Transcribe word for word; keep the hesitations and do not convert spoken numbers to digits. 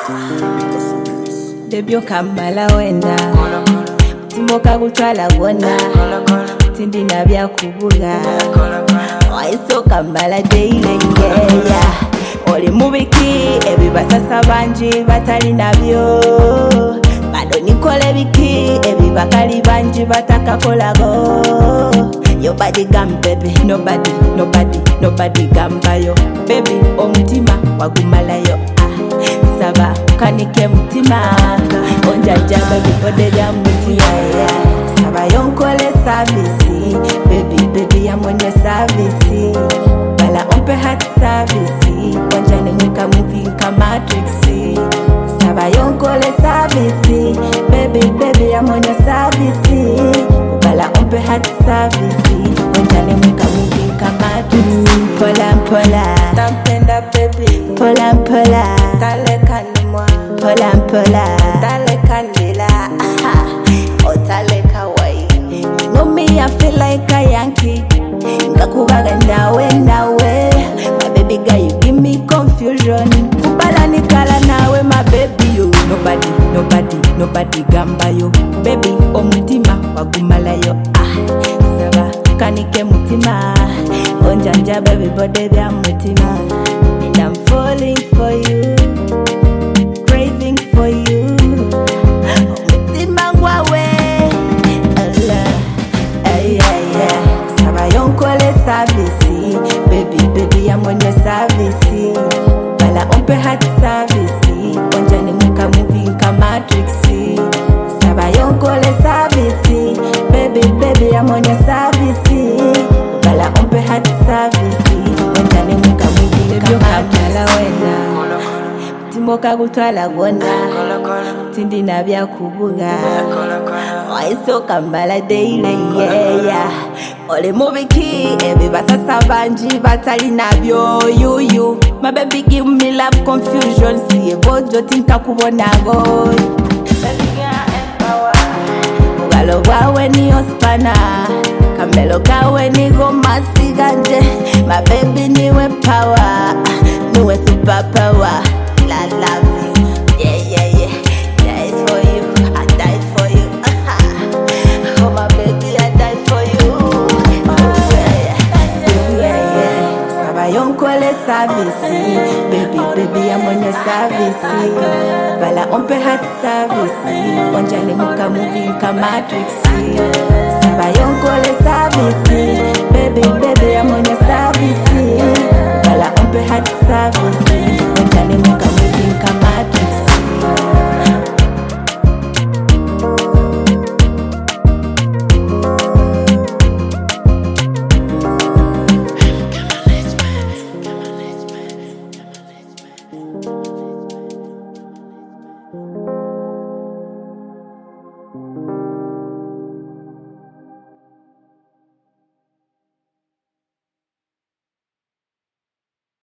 Debyo kamala wenda Timoka kutwala wona Tindi na bya kubuga Waiso kamala daily yeah Oli mubiki ebi basasa banji batali nabyo Bado nikole biki ebi bakali banji bataka kolago Your body gam baby nobody nobody nobody gamba yo baby omutima wagumala yo Saba kanike mutima Onja jaba bipode bya mutima Saba yonkole service Baby baby ya mwenye service Bala umpe hat service Onja ni muka movie nka Matrix Saba yonkole service Baby baby ya mwenye service Bala umpe hat service Onja ni muka movie nka Matrix Pola pola Tampenda baby Pola pola Dale kanimwa Pola pola Dale kandila Otale kawaii You know me I feel like a Yankee Ngakubaga nawe nawe My baby girl you give me confusion Kubala nikala nawe my baby yo Nobody, nobody, nobody gamba yo Baby omutima wagumala yo ah Saba kanike mutima Onjanja baby bode bya mutima And I'm falling for you Craving for you Mutima ngwawe Allah ay ay ay Saba yonkole service Baby baby ya mwenye service Bala umpe hat service Onja ni muka movie nka Matrix Saba yonkole service Baby baby ya mwenye service Bala umpe hat service Onja ni muka movie nka Matrix Timoka kutwala wona Tindi na bya kubuga Waiso kambala daily yeah yeah Oli mubiki ebi basasa banji batali nabyo you you My baby give me love confusion Siye bojo tinka kubonago Baby girl empower Ugalo wawe ni ospana Kamelo kawe ni goma siganje My baby niwe power Niwe super power I love you, yeah, yeah, yeah. That is for you, I died for you. Oh my baby, I died for you. Oh yeah, yeah, yeah, yeah. Saba yonkole service, baby, baby, I'm on your service. Bala umpe hat service, onja ni muka movie nka Matrix. Saba yonkole service,